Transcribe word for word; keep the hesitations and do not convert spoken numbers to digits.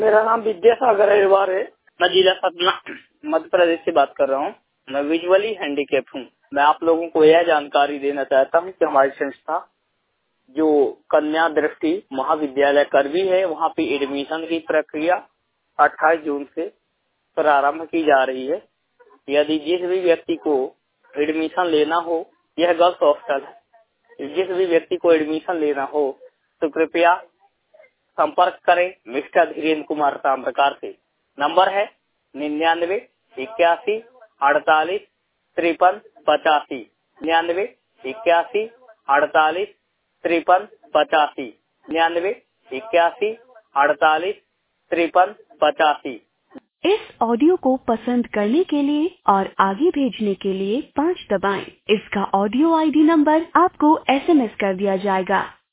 मेरा नाम विद्यासागर अहिरवार है। मैं जिला सतना मध्य प्रदेश से बात कर रहा हूँ। मैं विजुअली हैंडीकैप हूँ। मैं आप लोगों को यह जानकारी देना चाहता हूँ कि हमारी संस्था जो कन्या दृष्टि महाविद्यालय करवी है, वहाँ पे एडमिशन की प्रक्रिया अट्ठाईस जून से प्रारंभ की जा रही है। यदि जिस भी व्यक्ति को एडमिशन लेना हो, यह गर्ल्स हॉस्टल है, जिस भी व्यक्ति को एडमिशन लेना हो तो कृपया संपर्क करें मिस्टर धीरेन्द्र कुमार ताम्रकार से। नंबर है निन्यानवे इक्यासी अड़तालीस तिरपन पचासी निन्यानवे इक्यासी अड़तालीस तिरपन पचासी निन्यानवे इक्यासी अड़तालीस तिरपन पचासी। इस ऑडियो को पसंद करने के लिए और आगे भेजने के लिए पाँच दबाएं। इसका ऑडियो आईडी नंबर आपको एसएमएस कर दिया जाएगा।